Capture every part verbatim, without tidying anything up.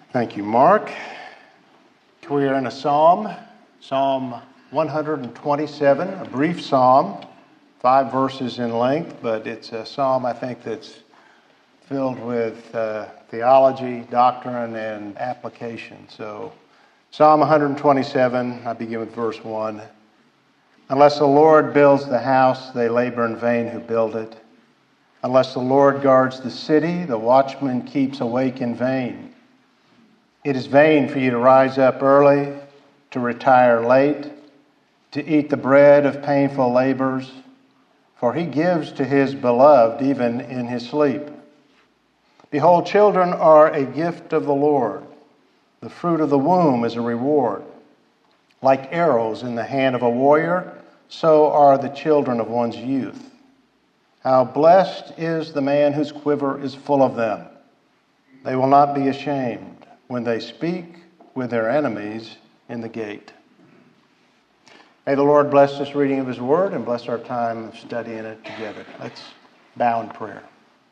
Thank you, Mark. We are in a psalm, Psalm one twenty-seven, a brief psalm, five verses in length, but it's a psalm I think that's filled with uh, theology, doctrine, and application. So, Psalm one twenty-seven, I begin with verse one. Unless the Lord builds the house, they labor in vain who build it. Unless the Lord guards the city, the watchman keeps awake in vain. It is vain for you to rise up early, to retire late, to eat the bread of painful labors, for he gives to his beloved even in his sleep. Behold, children are a gift of the Lord. The fruit of the womb is a reward. Like arrows in the hand of a warrior, so are the children of one's youth. How blessed is the man whose quiver is full of them. They will not be ashamed when they speak with their enemies in the gate. May the Lord bless this reading of his word and bless our time of studying it together. Let's bow in prayer.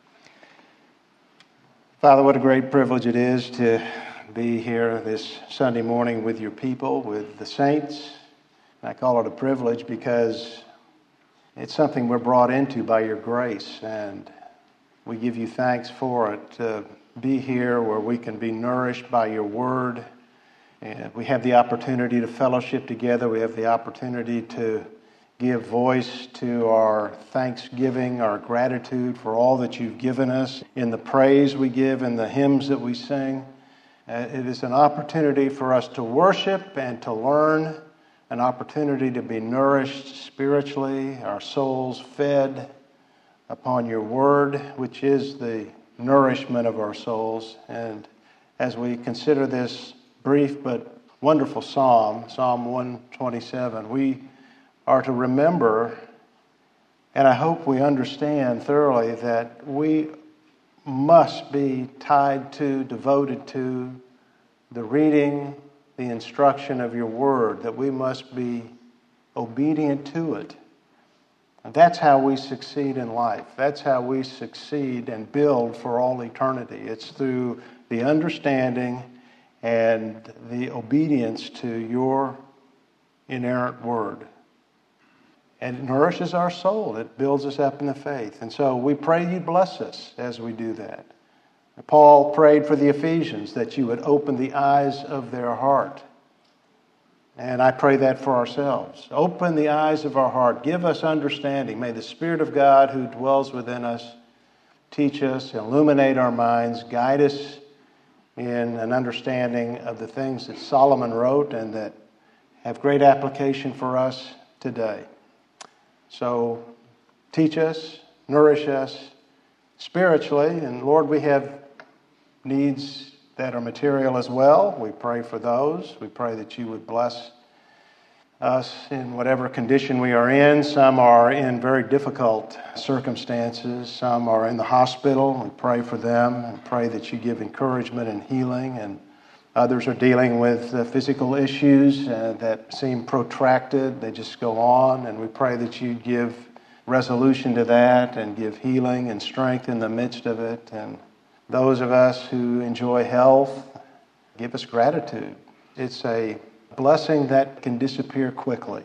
Father, what a great privilege it is to be here this Sunday morning with your people, with the saints. I call it a privilege because it's something we're brought into by your grace, and we give you thanks for it. To be here where we can be nourished by your word, and we have the opportunity to fellowship together. We have the opportunity to give voice to our thanksgiving, our gratitude for all that you've given us in the praise we give and the hymns that we sing. Uh, it is an opportunity for us to worship and to learn, an opportunity to be nourished spiritually, our souls fed upon your word, which is the nourishment of our souls. And as we consider this brief but wonderful psalm, Psalm one twenty-seven, we are to remember, and I hope we understand thoroughly, that we must be tied to, devoted to the reading, the instruction of your word, that we must be obedient to it. And that's how we succeed in life. That's how we succeed and build for all eternity. It's through the understanding and the obedience to your inerrant word. And it nourishes our soul. It builds us up in the faith. And so we pray you bless us as we do that. Paul prayed for the Ephesians that you would open the eyes of their heart. And I pray that for ourselves. Open the eyes of our heart. Give us understanding. May the Spirit of God who dwells within us teach us, illuminate our minds, guide us in an understanding of the things that Solomon wrote and that have great application for us today. So teach us, nourish us spiritually. And Lord, we have needs that are material as well. We pray for those. We pray that you would bless us in whatever condition we are in. Some are in very difficult circumstances. Some are in the hospital. We pray for them and pray that you give encouragement and healing. And others are dealing with uh, physical issues uh, that seem protracted. They just go on. And we pray that you give resolution to that and give healing and strength in the midst of it. And those of us who enjoy health, give us gratitude. It's a blessing that can disappear quickly.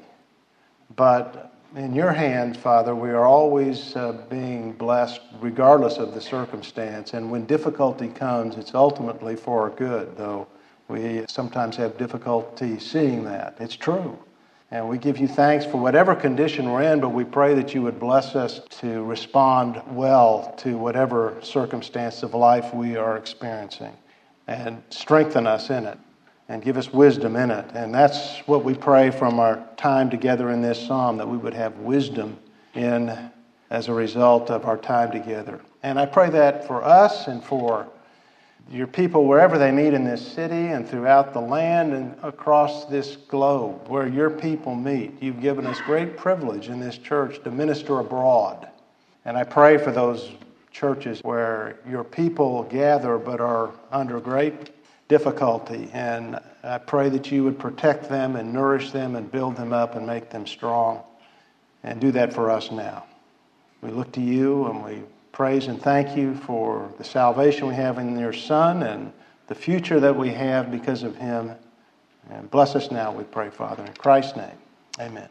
But in your hands, Father, we are always uh, being blessed regardless of the circumstance. And when difficulty comes, it's ultimately for our good, though we sometimes have difficulty seeing that. It's true. And we give you thanks for whatever condition we're in, but we pray that you would bless us to respond well to whatever circumstance of life we are experiencing and strengthen us in it and give us wisdom in it. And that's what we pray from our time together in this psalm, that we would have wisdom in as a result of our time together. And I pray that for us and for your people wherever they meet in this city and throughout the land and across this globe where your people meet. You've given us great privilege in this church to minister abroad. And I pray for those churches where your people gather but are under great difficulty. And I pray that you would protect them and nourish them and build them up and make them strong. And do that for us now. We look to you and we praise and thank you for the salvation we have in your Son and the future that we have because of him. And bless us now, we pray, Father, in Christ's name. Amen.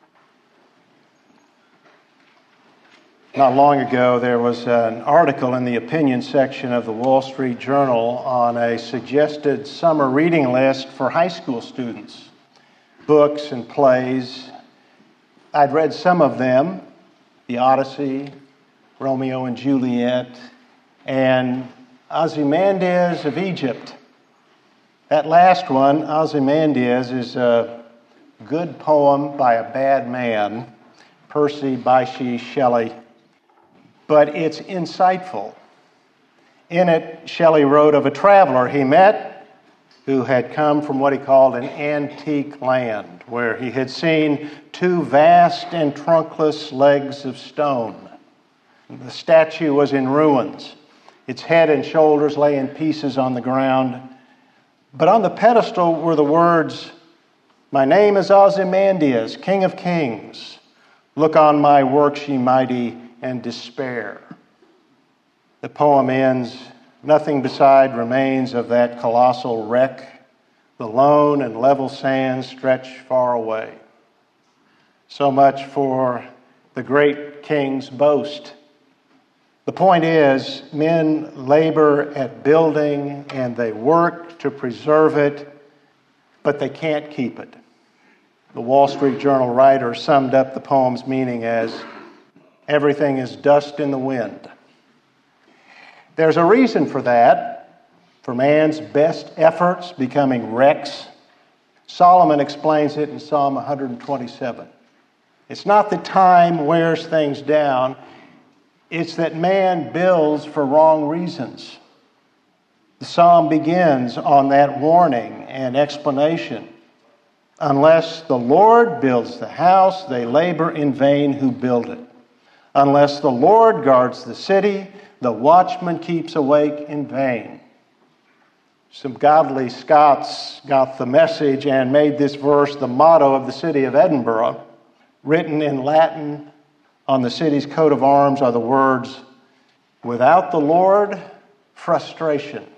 Not long ago, there was an article in the opinion section of the Wall Street Journal on a suggested summer reading list for high school students. Books and plays. I'd read some of them, The Odyssey, Romeo and Juliet, and Ozymandias of Egypt. That last one, Ozymandias, is a good poem by a bad man, Percy Bysshe Shelley, but it's insightful. In it, Shelley wrote of a traveler he met who had come from what he called an antique land, where he had seen two vast and trunkless legs of stone. The statue was in ruins. Its head and shoulders lay in pieces on the ground. But on the pedestal were the words, "My name is Ozymandias, King of Kings. Look on my works, ye mighty, and despair." The poem ends, "Nothing beside remains of that colossal wreck. The lone and level sands stretch far away." So much for the great king's boast. The point is, men labor at building and they work to preserve it, but they can't keep it. The Wall Street Journal writer summed up the poem's meaning as, everything is dust in the wind. There's a reason for that, for man's best efforts becoming wrecks. Solomon explains it in Psalm one twenty-seven. It's not that time wears things down, it's that man builds for wrong reasons. The psalm begins on that warning and explanation. Unless the Lord builds the house, they labor in vain who build it. Unless the Lord guards the city, the watchman keeps awake in vain. Some godly Scots got the message and made this verse the motto of the city of Edinburgh. Written in Latin on the city's coat of arms are the words, "Without the Lord, frustration."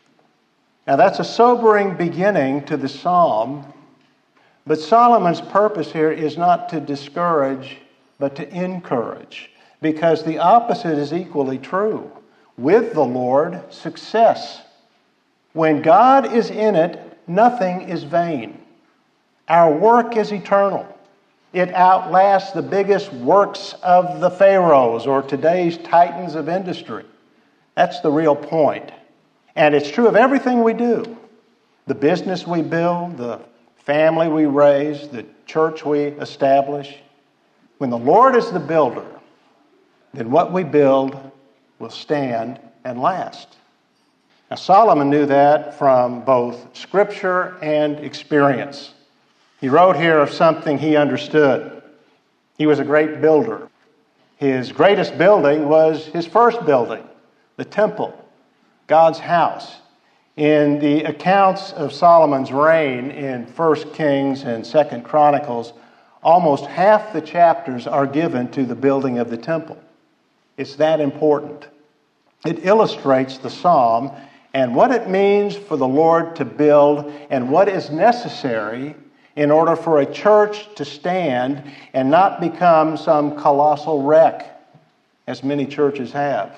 Now that's a sobering beginning to the psalm, but Solomon's purpose here is not to discourage, but to encourage, because the opposite is equally true. With the Lord, success. When God is in it, nothing is vain. Our work is eternal. It outlasts the biggest works of the pharaohs or today's titans of industry. That's the real point. And it's true of everything we do. The business we build, the family we raise, the church we establish. When the Lord is the builder, then what we build will stand and last. Now, Solomon knew that from both Scripture and experience. He wrote here of something he understood. He was a great builder. His greatest building was his first building, the temple, God's house. In the accounts of Solomon's reign in First Kings and Second Chronicles, almost half the chapters are given to the building of the temple. It's that important. It illustrates the psalm and what it means for the Lord to build and what is necessary in order for a church to stand and not become some colossal wreck, as many churches have.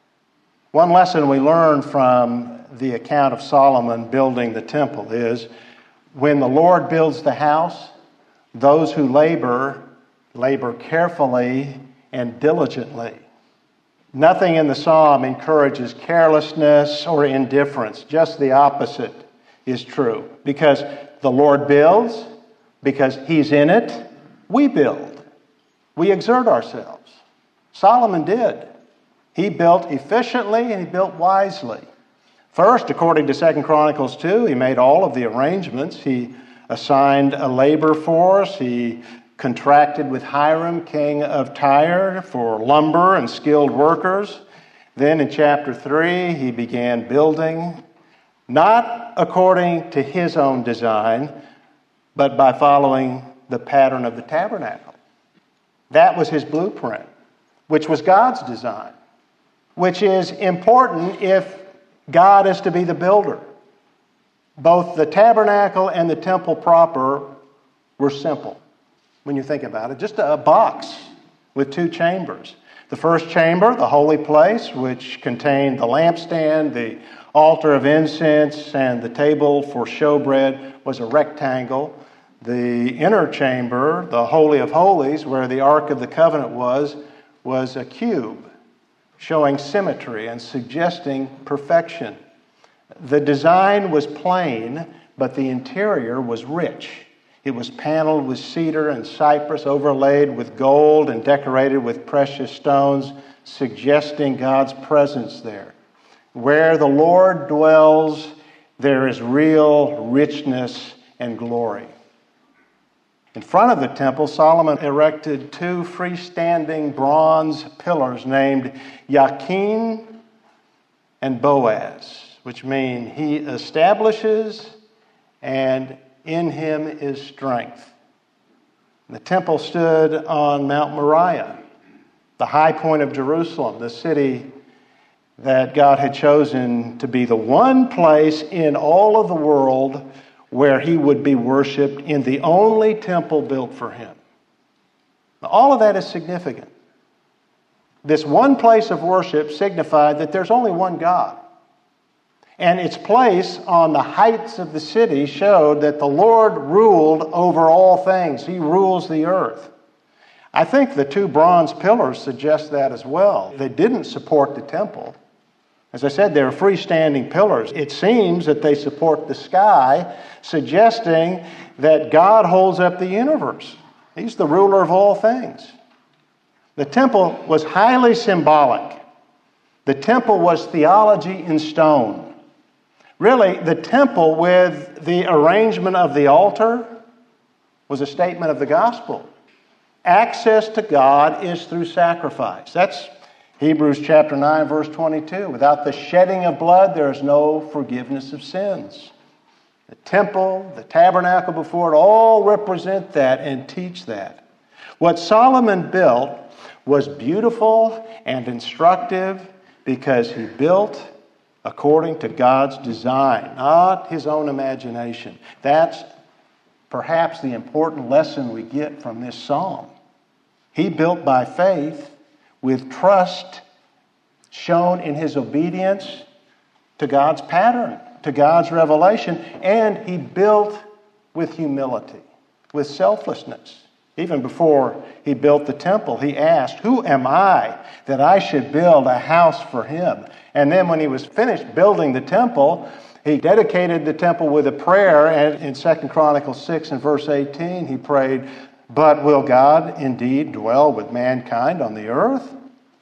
One lesson we learn from the account of Solomon building the temple is, when the Lord builds the house, those who labor, labor carefully and diligently. Nothing in the psalm encourages carelessness or indifference. Just the opposite is true. Because the Lord builds, because He's in it, we build. We exert ourselves. Solomon did. He built efficiently and he built wisely. First, according to Second Chronicles two, he made all of the arrangements. He assigned a labor force. He contracted with Hiram, king of Tyre, for lumber and skilled workers. Then in chapter three, he began building, not according to his own design, but by following the pattern of the tabernacle. That was his blueprint, which was God's design, which is important if God is to be the builder. Both the tabernacle and the temple proper were simple, when you think about it. Just a box with two chambers. The first chamber, the holy place, which contained the lampstand, the altar of incense, and the table for showbread, was a rectangle. The inner chamber, the Holy of Holies, where the Ark of the Covenant was, was a cube, showing symmetry and suggesting perfection. The design was plain, but the interior was rich. It was paneled with cedar and cypress, overlaid with gold and decorated with precious stones, suggesting God's presence there. Where the Lord dwells, there is real richness and glory. In front of the temple, Solomon erected two freestanding bronze pillars named Yakin and Boaz, which mean he establishes and in him is strength. The temple stood on Mount Moriah, the high point of Jerusalem, the city that God had chosen to be the one place in all of the world where he would be worshiped, in the only temple built for him. Now, all of that is significant. This one place of worship signified that there's only one God. And its place on the heights of the city showed that the Lord ruled over all things. He rules the earth. I think the two bronze pillars suggest that as well. They didn't support the temple. As I said, they're freestanding pillars. It seems that they support the sky, suggesting that God holds up the universe. He's the ruler of all things. The temple was highly symbolic. The temple was theology in stone. Really, the temple with the arrangement of the altar was a statement of the gospel. Access to God is through sacrifice. That's Hebrews chapter nine, verse twenty-two. Without the shedding of blood, there is no forgiveness of sins. The temple, the tabernacle before it, all represent that and teach that. What Solomon built was beautiful and instructive because he built according to God's design, not his own imagination. That's perhaps the important lesson we get from this psalm. He built by faith with trust shown in his obedience to God's pattern, to God's revelation, and he built with humility, with selflessness. Even before he built the temple, he asked, "Who am I that I should build a house for him?" And then when he was finished building the temple, he dedicated the temple with a prayer. And in Second Chronicles six and verse eighteen, he prayed, "But will God indeed dwell with mankind on the earth?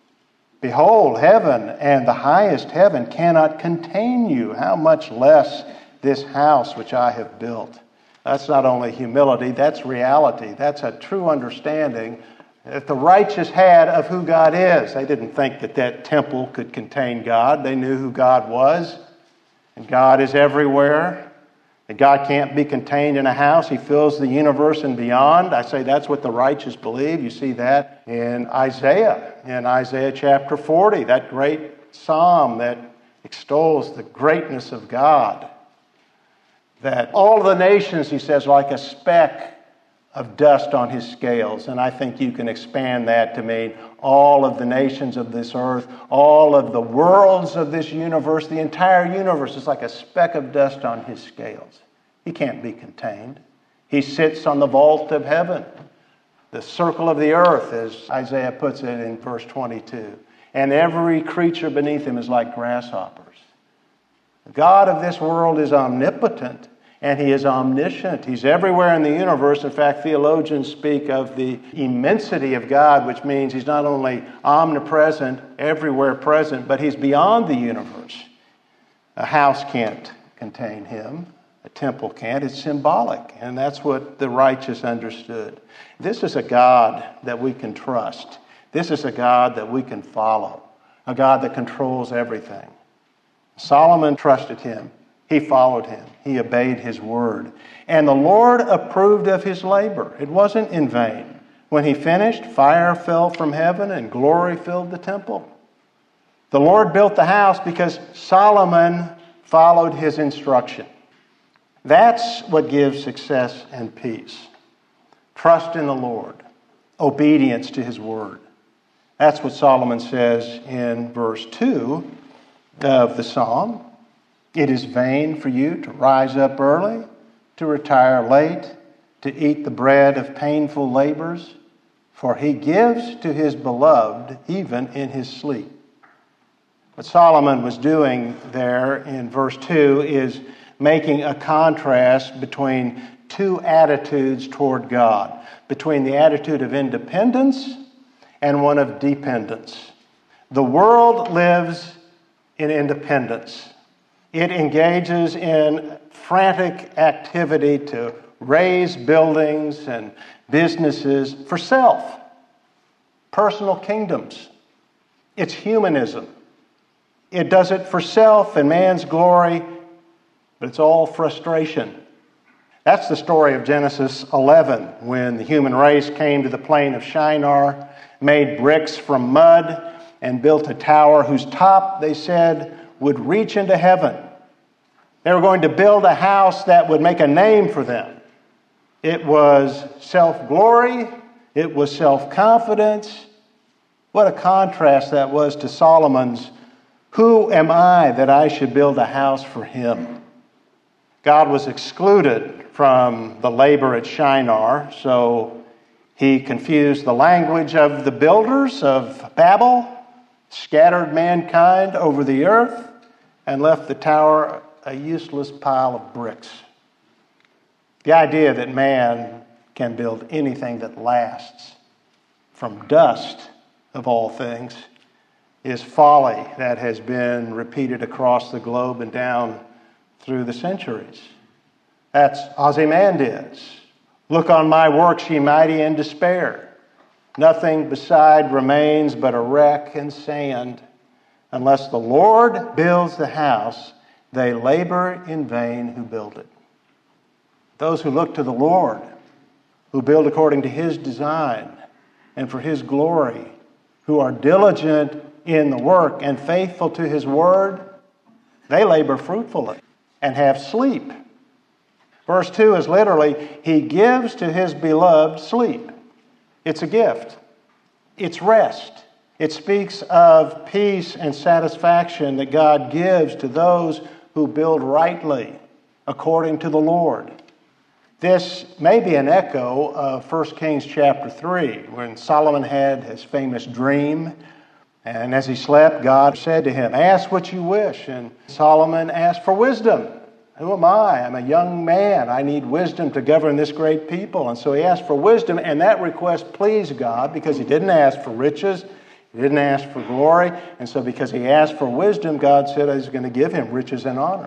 Behold, heaven and the highest heaven cannot contain you. How much less this house which I have built?" That's not only humility, that's reality. That's a true understanding that the righteous had of who God is. They didn't think that that temple could contain God. They knew who God was. And God is everywhere. And God can't be contained in a house. He fills the universe and beyond. I say that's what the righteous believe. You see that in Isaiah, in Isaiah chapter forty, that great psalm that extols the greatness of God. That all of the nations, he says, like a speck of dust on his scales. And I think you can expand that to mean all of the nations of this earth, all of the worlds of this universe, the entire universe is like a speck of dust on his scales. He can't be contained. He sits on the vault of heaven, the circle of the earth, as Isaiah puts it in verse twenty-two. And every creature beneath him is like grasshoppers. The God of this world is omnipotent. And he is omniscient. He's everywhere in the universe. In fact, theologians speak of the immensity of God, which means he's not only omnipresent, everywhere present, but he's beyond the universe. A house can't contain him. A temple can't. It's symbolic. And that's what the righteous understood. This is a God that we can trust. This is a God that we can follow. A God that controls everything. Solomon trusted him. He followed him. He obeyed his word. And the Lord approved of his labor. It wasn't in vain. When he finished, fire fell from heaven and glory filled the temple. The Lord built the house because Solomon followed his instruction. That's what gives success and peace. Trust in the Lord. Obedience to His word. That's what Solomon says in verse two of the psalm. It is vain for you to rise up early, to retire late, to eat the bread of painful labors, for He gives to His beloved even in his sleep. What Solomon was doing there in verse two is making a contrast between two attitudes toward God, between the attitude of independence and one of dependence. The world lives in independence. It engages in frantic activity to raise buildings and businesses for self, personal kingdoms. It's humanism. It does it for self and man's glory, but it's all frustration. That's the story of Genesis eleven, when the human race came to the plain of Shinar, made bricks from mud, and built a tower whose top, they said, would reach into heaven. They were going to build a house that would make a name for them. It was self-glory. It was self-confidence. What a contrast that was to Solomon's, "Who am I that I should build a house for Him?" God was excluded from the labor at Shinar, so He confused the language of the builders of Babel, scattered mankind over the earth, and left the tower a useless pile of bricks. The idea that man can build anything that lasts, from dust of all things, is folly that has been repeated across the globe and down through the centuries. That's Ozymandias. "Look on my works, ye mighty, and despair. Nothing beside remains but a wreck and sand. Unless the Lord builds the house, they labor in vain who build it." Those who look to the Lord, who build according to His design and for His glory, who are diligent in the work and faithful to His word, they labor fruitfully and have sleep. Verse two is literally, He gives to His beloved sleep. It's a gift. It's rest. It speaks of peace and satisfaction that God gives to those who build rightly according to the Lord. This may be an echo of First Kings chapter three, when Solomon had his famous dream. And as he slept, God said to him, "Ask what you wish." And Solomon asked for wisdom. "Who am I? I'm a young man. I need wisdom to govern this great people." And so he asked for wisdom, and that request pleased God because he didn't ask for riches. He didn't ask for glory. And so because he asked for wisdom, God said He's going to give him riches and honor.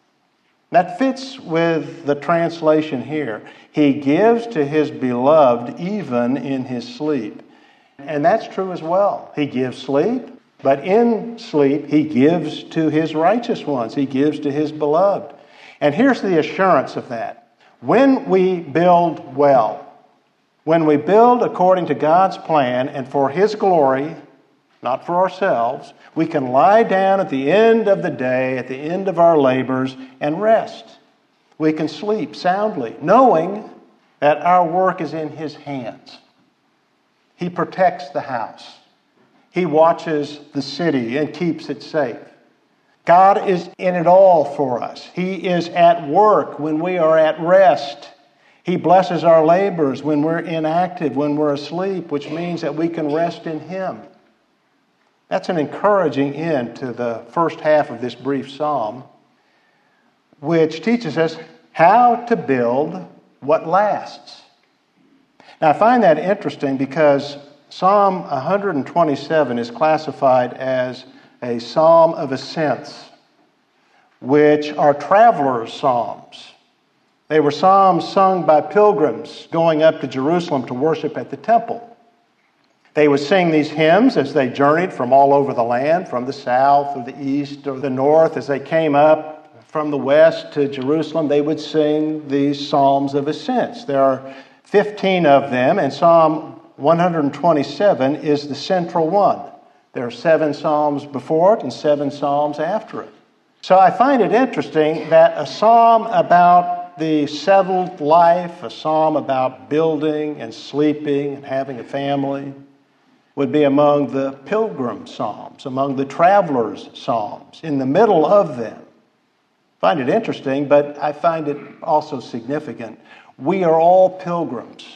That fits with the translation here. He gives to His beloved even in his sleep. And that's true as well. He gives sleep, but in sleep He gives to His righteous ones. He gives to His beloved. And here's the assurance of that. When we build well, when we build according to God's plan and for His glory, not for ourselves, we can lie down at the end of the day, at the end of our labors, and rest. We can sleep soundly, knowing that our work is in His hands. He protects the house. He watches the city and keeps it safe. God is in it all for us. He is at work when we are at rest. He blesses our labors when we're inactive, when we're asleep, which means that we can rest in Him. That's an encouraging end to the first half of this brief psalm, which teaches us how to build what lasts. Now, I find that interesting because Psalm one twenty-seven is classified as a psalm of ascents, which are travelers' psalms. They were psalms sung by pilgrims going up to Jerusalem to worship at the temple. They would sing these hymns as they journeyed from all over the land, from the south or the east or the north. As they came up from the west to Jerusalem, they would sing these psalms of ascents. There are fifteen of them, and Psalm one twenty-seven is the central one. There are seven psalms before it and seven psalms after it. So I find it interesting that a psalm about about the settled life, a psalm about building and sleeping and having a family, would be among the pilgrim psalms, among the travelers' psalms, in the middle of them. I find it interesting, but I find it also significant. We are all pilgrims,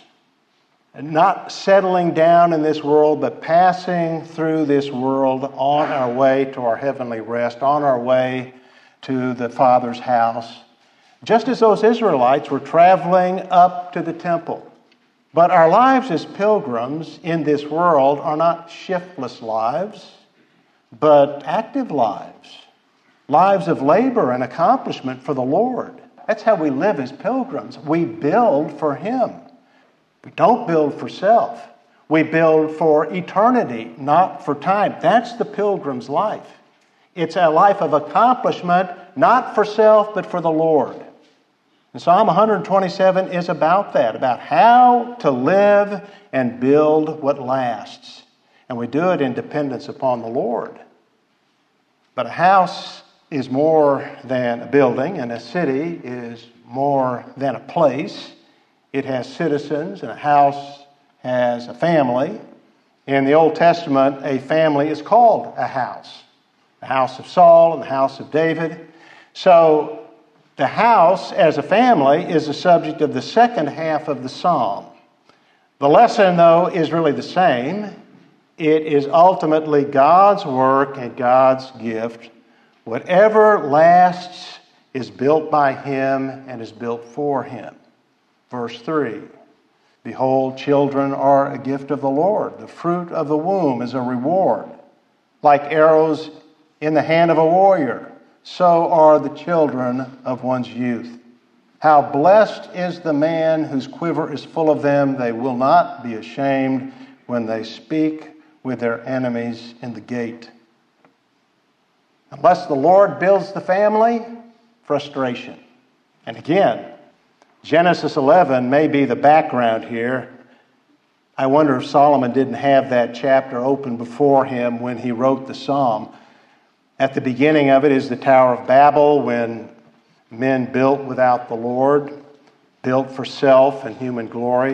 not settling down in this world, but passing through this world on our way to our heavenly rest, on our way to the Father's house, just as those Israelites were traveling up to the temple. But our lives as pilgrims in this world are not shiftless lives, but active lives, lives of labor and accomplishment for the Lord. That's how we live as pilgrims. We build for Him. We don't build for self. We build for eternity, not for time. That's the pilgrim's life. It's a life of accomplishment, not for self, but for the Lord. And Psalm one twenty-seven is about that, about how to live and build what lasts. And we do it in dependence upon the Lord. But a house is more than a building, and a city is more than a place. It has citizens, and a house has a family. In the Old Testament, a family is called a house. The house of Saul and the house of David. So the house as a family is the subject of the second half of the psalm. The lesson, though, is really the same. It is ultimately God's work and God's gift. Whatever lasts is built by Him and is built for Him. Verse three, behold, children are a gift of the Lord. The fruit of the womb is a reward. Like arrows in the hand of a warrior, so are the children of one's youth. How blessed is the man whose quiver is full of them. They will not be ashamed when they speak with their enemies in the gate. Unless the Lord builds the family, frustration. And again, Genesis eleven may be the background here. I wonder if Solomon didn't have that chapter open before him when he wrote the psalm. At the beginning of it is the Tower of Babel, when men built without the Lord, built for self and human glory.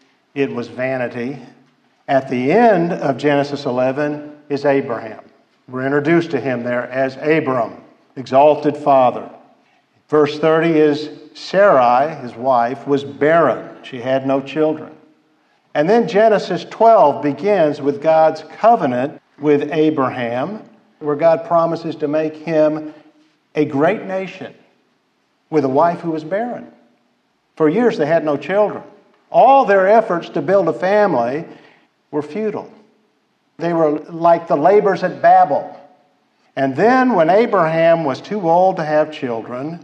It was vanity. At the end of Genesis eleven is Abraham. We're introduced to him there as Abram, exalted father. Verse thirty is Sarai, his wife, was barren. She had no children. And then Genesis twelve begins with God's covenant with Abraham, where God promises to make him a great nation with a wife who was barren. For years they had no children. All their efforts to build a family were futile. They were like the labors at Babel. And then when Abraham was too old to have children,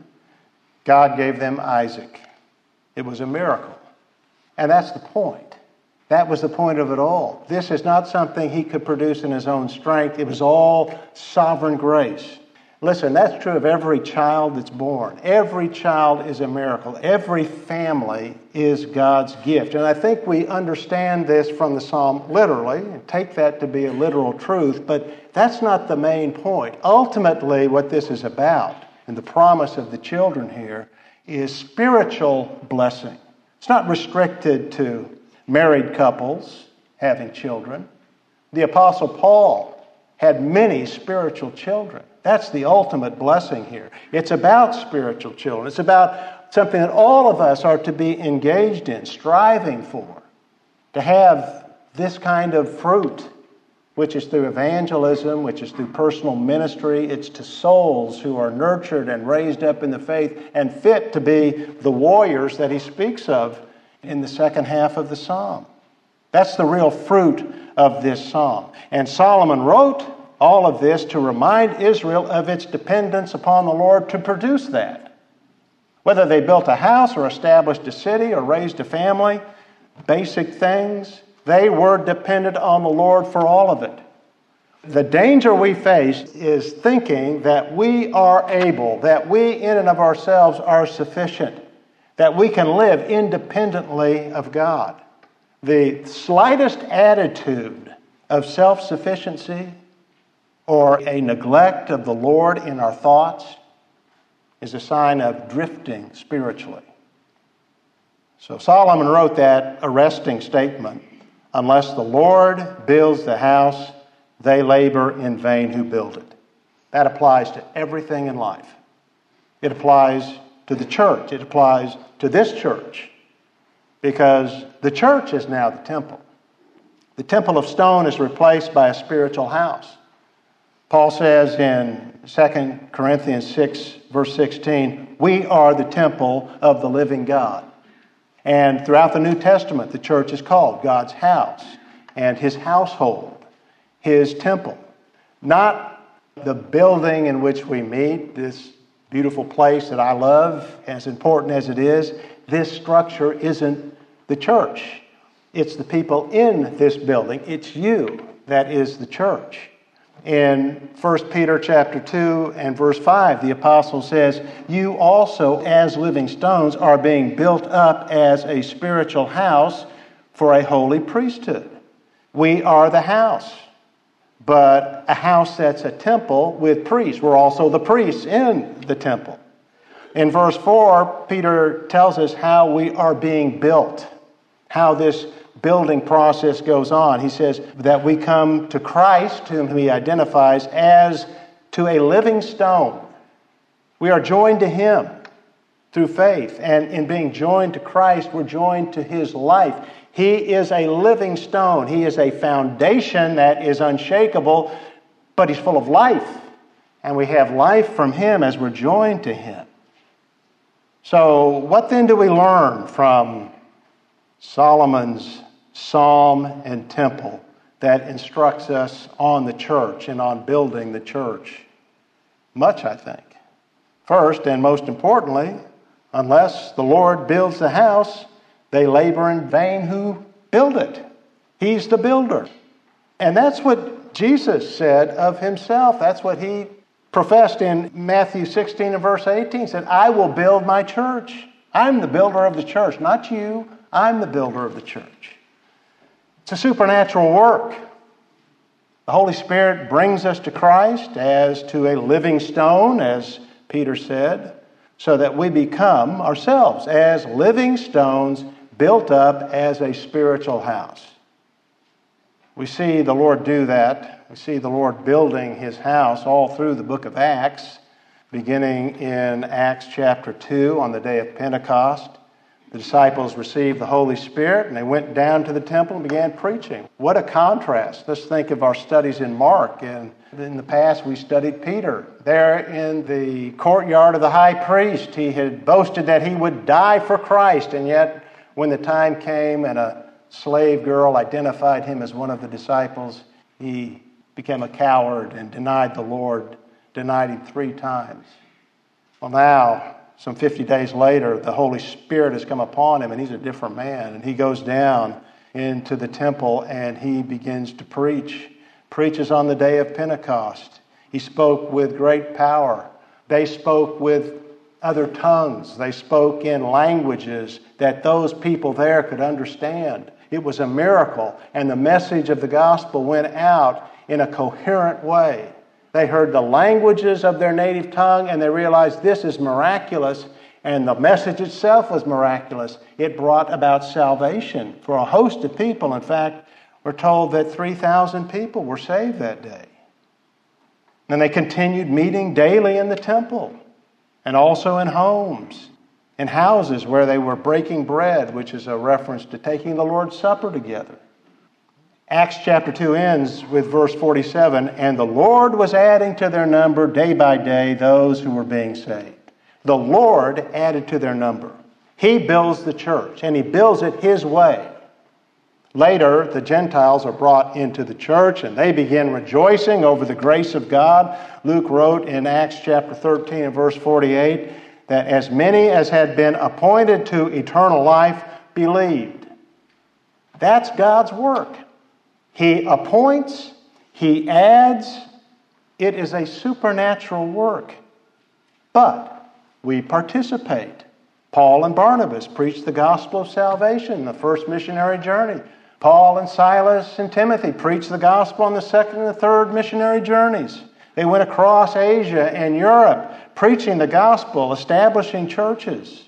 God gave them Isaac. It was a miracle. And that's the point. That was the point of it all. This is not something he could produce in his own strength. It was all sovereign grace. Listen, that's true of every child that's born. Every child is a miracle. Every family is God's gift. And I think we understand this from the psalm literally and take that to be a literal truth, but that's not the main point. Ultimately, what this is about, and the promise of the children here, is spiritual blessing. It's not restricted to married couples having children. The Apostle Paul had many spiritual children. That's the ultimate blessing here. It's about spiritual children. It's about something that all of us are to be engaged in, striving for, to have this kind of fruit, which is through evangelism, which is through personal ministry. It's to souls who are nurtured and raised up in the faith and fit to be the warriors that he speaks of in the second half of the psalm. That's the real fruit of this psalm. And Solomon wrote all of this to remind Israel of its dependence upon the Lord to produce that. Whether they built a house or established a city or raised a family, basic things, they were dependent on the Lord for all of it. The danger we face is thinking that we are able, that we in and of ourselves are sufficient, that we can live independently of God. The slightest attitude of self-sufficiency or a neglect of the Lord in our thoughts is a sign of drifting spiritually. So Solomon wrote that arresting statement, unless the Lord builds the house, they labor in vain who build it. That applies to everything in life. It applies to the church. It applies to this church, because the church is now the temple. The temple of stone is replaced by a spiritual house. Paul says in Second Corinthians six, verse sixteen, we are the temple of the living God. And throughout the New Testament, the church is called God's house and His household, His temple. Not the building in which we meet, this beautiful place that I love, as important as it is. This structure isn't the church. It's the people in this building. It's you that is the church. In First Peter chapter two and verse five, the apostle says, you also, as living stones, are being built up as a spiritual house for a holy priesthood. We are the house, but a house that's a temple with priests. We're also the priests in the temple. In verse four, Peter tells us how we are being built, how this building process goes on. He says that we come to Christ, whom he identifies as to a living stone. We are joined to Him through faith, and in being joined to Christ, we're joined to His life. He is a living stone. He is a foundation that is unshakable, but He's full of life, and we have life from Him as we're joined to Him. So what then do we learn from Solomon's psalm and temple that instructs us on the church and on building the church? Much, I think. First, and most importantly, unless the Lord builds the house, they labor in vain who build it. He's the builder. And that's what Jesus said of Himself. That's what He professed in Matthew sixteen and verse eighteen. He said, I will build my church. I'm the builder of the church, not you. I'm the builder of the church. It's a supernatural work. The Holy Spirit brings us to Christ as to a living stone, as Peter said, so that we become ourselves as living stones built up as a spiritual house. We see the Lord do that. We see the Lord building His house all through the book of Acts, beginning in Acts chapter two on the day of Pentecost. The disciples received the Holy Spirit, and they went down to the temple and began preaching. What a contrast. Let's think of our studies in Mark. And in the past, we studied Peter. There in the courtyard of the high priest, he had boasted that he would die for Christ, and yet when the time came and a slave girl identified him as one of the disciples, he became a coward and denied the Lord, denied Him three times. Well, now, some fifty days later, the Holy Spirit has come upon him, and he's a different man. And he goes down into the temple, and he begins to preach. Preaches on the day of Pentecost. He spoke with great power. They spoke with other tongues. They spoke in languages that those people there could understand. It was a miracle, and the message of the gospel went out in a coherent way. They heard the languages of their native tongue, and they realized this is miraculous, and the message itself was miraculous. It brought about salvation for a host of people. In fact, we're told that three thousand people were saved that day. And they continued meeting daily in the temple, and also in homes, in houses where they were breaking bread, which is a reference to taking the Lord's Supper together. Acts chapter two ends with verse forty-seven, and the Lord was adding to their number day by day those who were being saved. The Lord added to their number. He builds the church, and He builds it His way. Later, the Gentiles are brought into the church, and they begin rejoicing over the grace of God. Luke wrote in Acts chapter thirteen and verse forty-eight that as many as had been appointed to eternal life believed. That's God's work. He appoints, He adds. It is a supernatural work. But we participate. Paul and Barnabas preached the gospel of salvation, the first missionary journey. Paul and Silas and Timothy preached the gospel on the second and the third missionary journeys. They went across Asia and Europe, preaching the gospel, establishing churches.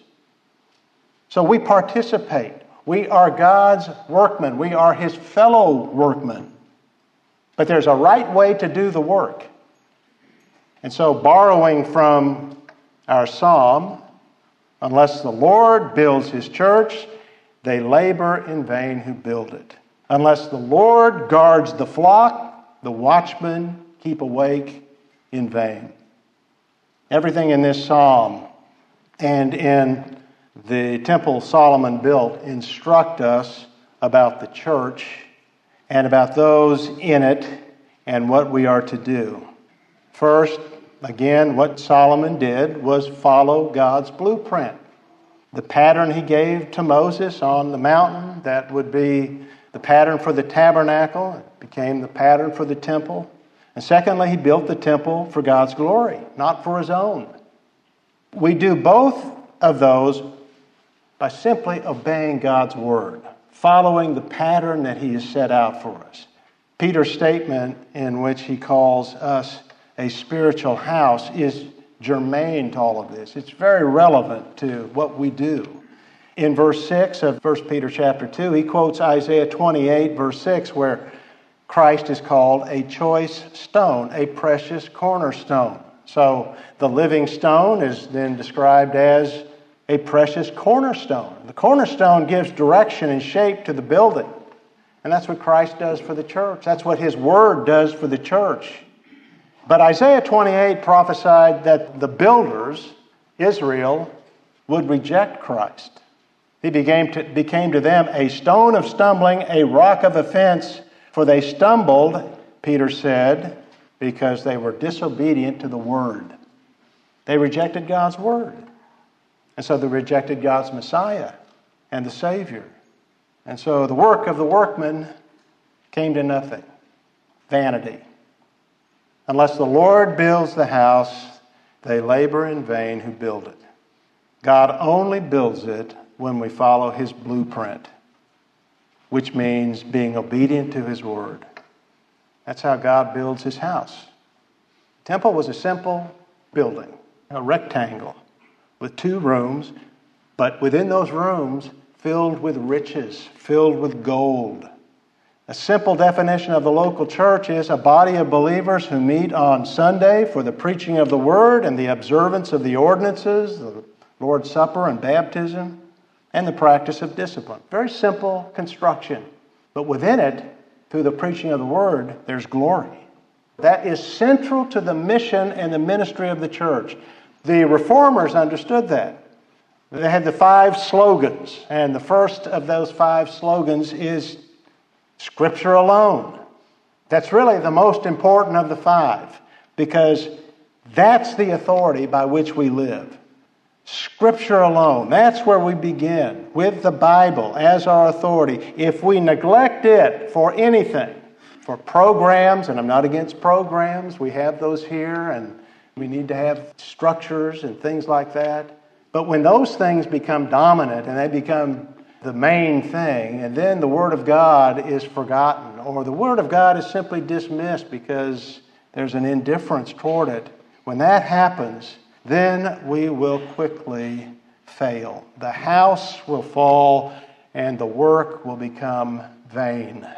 So we participate. We are God's workmen. We are His fellow workmen. But there's a right way to do the work. And so, borrowing from our psalm, unless the Lord builds His church, they labor in vain who build it. Unless the Lord guards the flock, the watchmen keep awake in vain. Everything in this psalm and in the temple Solomon built instruct us about the church and about those in it and what we are to do. First, again, what Solomon did was follow God's blueprint. The pattern he gave to Moses on the mountain, that would be the pattern for the tabernacle. It became the pattern for the temple. And secondly, he built the temple for God's glory, not for his own. We do both of those by simply obeying God's word, following the pattern that he has set out for us. Peter's statement in which he calls us a spiritual house is germane to all of this. It's very relevant to what we do. In verse six of First Peter chapter two, he quotes Isaiah twenty-eight, verse six, where Christ is called a choice stone, a precious cornerstone. So the living stone is then described as a precious cornerstone. The cornerstone gives direction and shape to the building. And that's what Christ does for the church. That's what His Word does for the church. But Isaiah twenty-eight prophesied that the builders, Israel, would reject Christ. He became to, became to them a stone of stumbling, a rock of offense, for they stumbled, Peter said, because they were disobedient to the Word. They rejected God's Word. And so they rejected God's Messiah and the Savior. And so the work of the workmen came to nothing. Vanity. Unless the Lord builds the house, they labor in vain who build it. God only builds it when we follow His blueprint, which means being obedient to His Word. That's how God builds His house. The temple was a simple building, a rectangle with two rooms, but within those rooms filled with riches, filled with gold. A simple definition of the local church is a body of believers who meet on Sunday for the preaching of the Word and the observance of the ordinances, the Lord's Supper and baptism, and the practice of discipline. Very simple construction. But within it, through the preaching of the Word, there's glory. That is central to the mission and the ministry of the church. The Reformers understood that. They had the five slogans, and the first of those five slogans is Scripture alone. That's really the most important of the five, because that's the authority by which we live. Scripture alone. That's where we begin, with the Bible as our authority. If we neglect it for anything, for programs, and I'm not against programs, we have those here, and we need to have structures and things like that. But when those things become dominant and they become the main thing, and then the Word of God is forgotten, or the Word of God is simply dismissed because there's an indifference toward it, when that happens, then we will quickly fail. The house will fall and the work will become vain.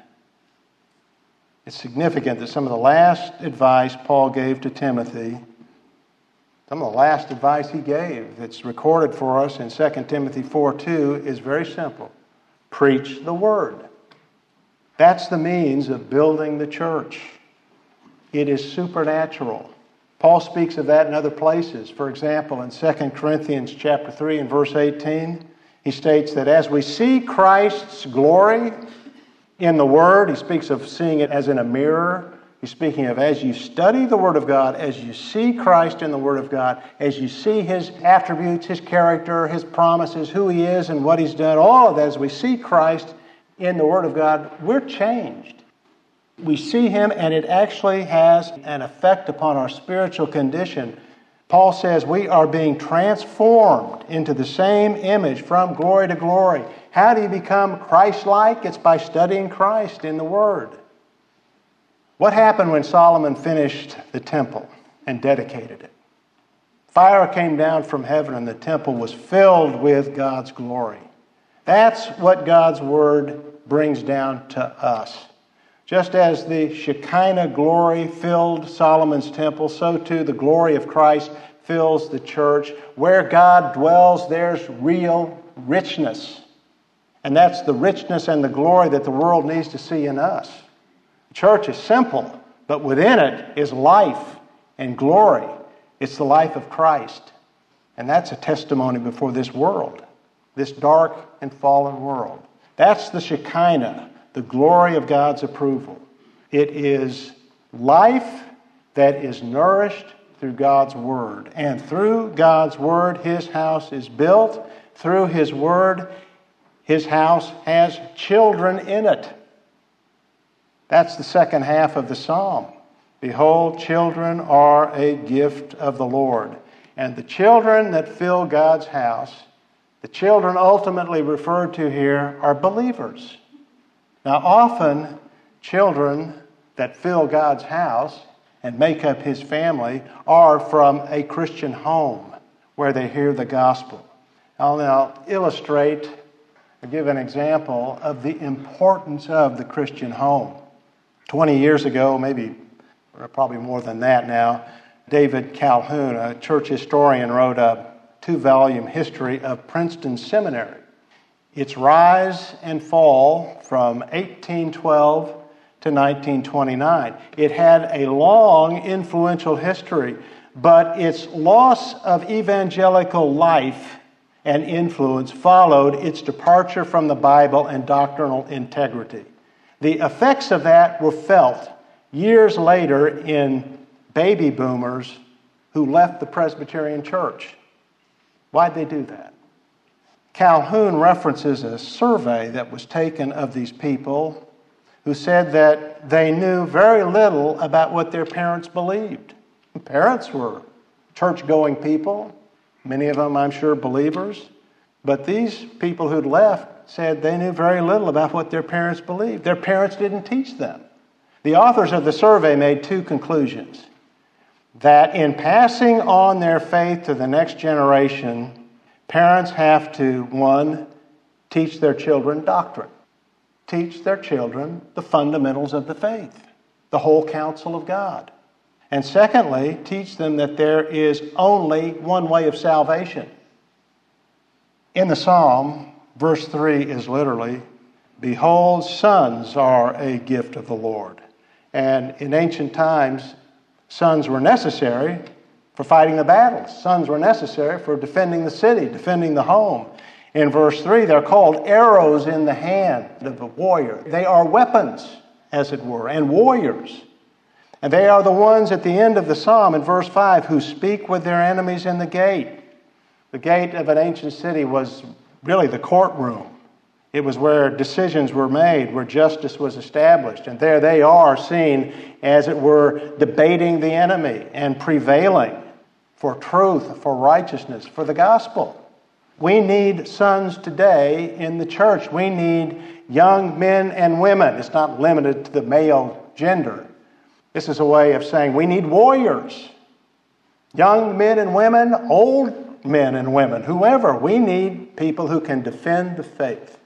It's significant that some of the last advice Paul gave to Timothy, some of the last advice he gave that's recorded for us in Second Timothy four two is very simple. Preach the Word. That's the means of building the church. It is supernatural. Paul speaks of that in other places. For example, in Second Corinthians chapter three and verse eighteen, he states that as we see Christ's glory in the Word, he speaks of seeing it as in a mirror. He's speaking of as you study the Word of God, as you see Christ in the Word of God, as you see His attributes, His character, His promises, who He is and what He's done, all of that, as we see Christ in the Word of God, we're changed. We see Him and it actually has an effect upon our spiritual condition. Paul says we are being transformed into the same image from glory to glory. How do you become Christ-like? It's by studying Christ in the Word. What happened when Solomon finished the temple and dedicated it? Fire came down from heaven and the temple was filled with God's glory. That's what God's word brings down to us. Just as the Shekinah glory filled Solomon's temple, so too the glory of Christ fills the church. Where God dwells, there's real richness. And that's the richness and the glory that the world needs to see in us. The church is simple, but within it is life and glory. It's the life of Christ. And that's a testimony before this world, this dark and fallen world. That's the Shekinah, the glory of God's approval. It is life that is nourished through God's Word. And through God's Word, His house is built. Through His Word, His house has children in it. That's the second half of the psalm. Behold, children are a gift of the Lord. And the children that fill God's house, the children ultimately referred to here, are believers. Now, often, children that fill God's house and make up His family are from a Christian home where they hear the gospel. I'll now illustrate or give an example of the importance of the Christian home. Twenty years ago, maybe or probably more than that now, David Calhoun, a church historian, wrote a two-volume history of Princeton Seminary. Its rise and fall from eighteen twelve to nineteen twenty-nine. It had a long, influential history, but its loss of evangelical life and influence followed its departure from the Bible and doctrinal integrity. The effects of that were felt years later in baby boomers who left the Presbyterian Church. Why'd they do that? Calhoun references a survey that was taken of these people who said that they knew very little about what their parents believed. Parents were church-going people, many of them, I'm sure, believers. But these people who'd left said they knew very little about what their parents believed. Their parents didn't teach them. The authors of the survey made two conclusions. That in passing on their faith to the next generation, parents have to, one, teach their children doctrine. Teach their children the fundamentals of the faith, the whole counsel of God. And secondly, teach them that there is only one way of salvation. In the psalm, verse three is literally, behold, sons are a gift of the Lord. And in ancient times, sons were necessary for fighting the battles. Sons were necessary for defending the city, defending the home. In verse three, they're called arrows in the hand of the warrior. They are weapons, as it were, and warriors. And they are the ones at the end of the psalm in verse five who speak with their enemies in the gate. The gate of an ancient city was really the courtroom. It was where decisions were made, where justice was established. And there they are seen, as it were, debating the enemy and prevailing for truth, for righteousness, for the gospel. We need sons today in the church. We need young men and women. It's not limited to the male gender. This is a way of saying we need warriors. Young men and women, old men and women, whoever. We need people who can defend the faith.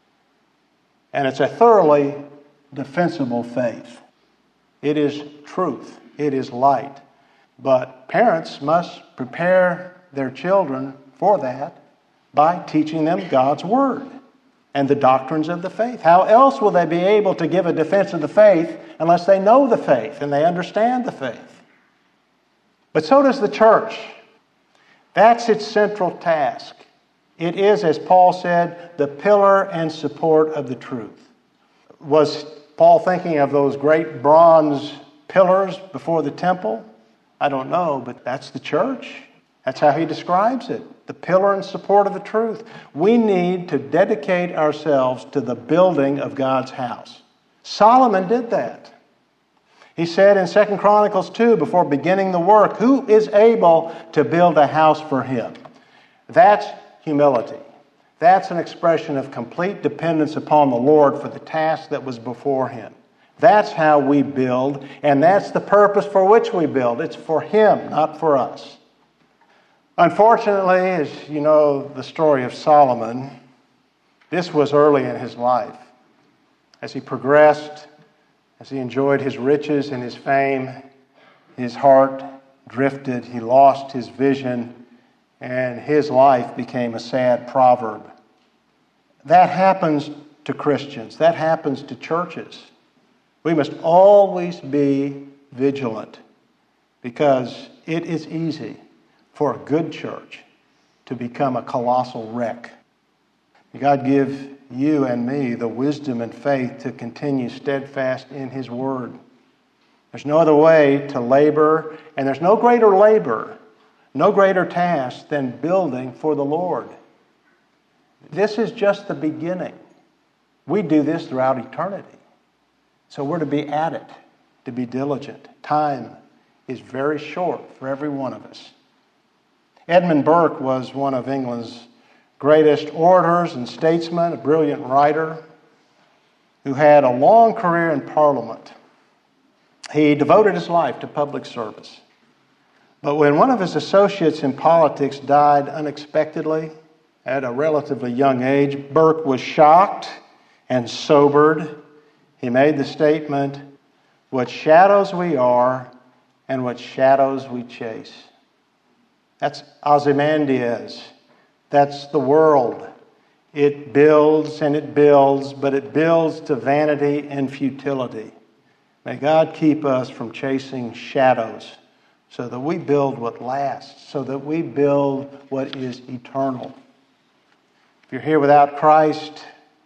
And it's a thoroughly defensible faith. It is truth. It is light. But parents must prepare their children for that by teaching them God's Word and the doctrines of the faith. How else will they be able to give a defense of the faith unless they know the faith and they understand the faith? But so does the church. That's its central task. It is, as Paul said, the pillar and support of the truth. Was Paul thinking of those great bronze pillars before the temple? I don't know, but that's the church. That's how he describes it. The pillar and support of the truth. We need to dedicate ourselves to the building of God's house. Solomon did that. He said in Second Chronicles two, before beginning the work, who is able to build a house for him? That's humility. That's an expression of complete dependence upon the Lord for the task that was before him. That's how we build, and that's the purpose for which we build. It's for Him, not for us. Unfortunately, as you know the story of Solomon, this was early in his life. As he progressed, as he enjoyed his riches and his fame, his heart drifted, he lost his vision, and his life became a sad proverb. That happens to Christians. That happens to churches. We must always be vigilant because it is easy for a good church to become a colossal wreck. God give you and me the wisdom and faith to continue steadfast in His Word. There's no other way to labor, and there's no greater labor, no greater task than building for the Lord. This is just the beginning. We do this throughout eternity. So we're to be at it, to be diligent. Time is very short for every one of us. Edmund Burke was one of England's greatest orators and statesmen, a brilliant writer who had a long career in Parliament. He devoted his life to public service. But when one of his associates in politics died unexpectedly at a relatively young age, Burke was shocked and sobered. He made the statement, "What shadows we are and what shadows we chase." That's Ozymandias. That's the world. It builds and it builds, but it builds to vanity and futility. May God keep us from chasing shadows so that we build what lasts, so that we build what is eternal. If you're here without Christ,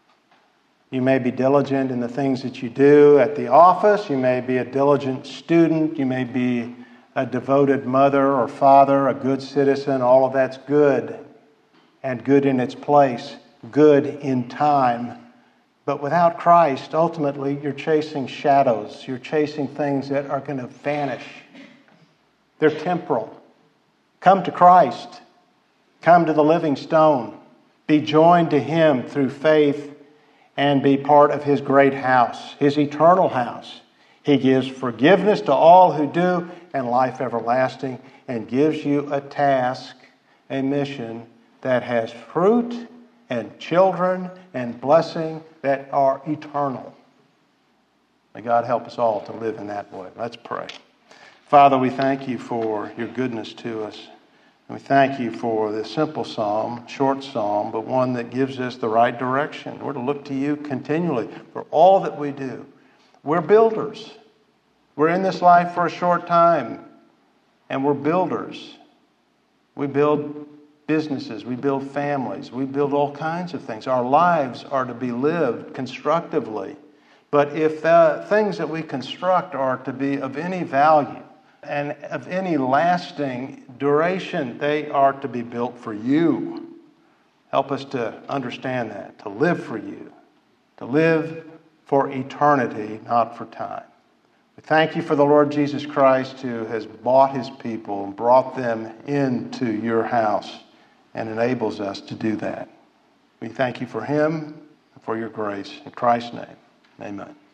you may be diligent in the things that you do at the office. You may be a diligent student. You may be a devoted mother or father, a good citizen. All of that's good and good in its place, good in time. But without Christ, ultimately, you're chasing shadows. You're chasing things that are going to vanish. They're temporal. Come to Christ. Come to the living stone. Be joined to Him through faith and be part of His great house, His eternal house. He gives forgiveness to all who do and life everlasting, and gives you a task, a mission that has fruit and children and blessing that are eternal. May God help us all to live in that way. Let's pray. Father, we thank You for Your goodness to us. And we thank You for this simple psalm, short psalm, but one that gives us the right direction. We're to look to You continually for all that we do. We're builders. We're in this life for a short time, and we're builders. We build businesses, we build families, we build all kinds of things. Our lives are to be lived constructively. But if the things that we construct are to be of any value and of any lasting duration, they are to be built for You. Help us to understand that, to live for You, to live for eternity, not for time. We thank You for the Lord Jesus Christ, who has bought His people and brought them into Your house and enables us to do that. We thank You for Him and for Your grace. In Christ's name, amen.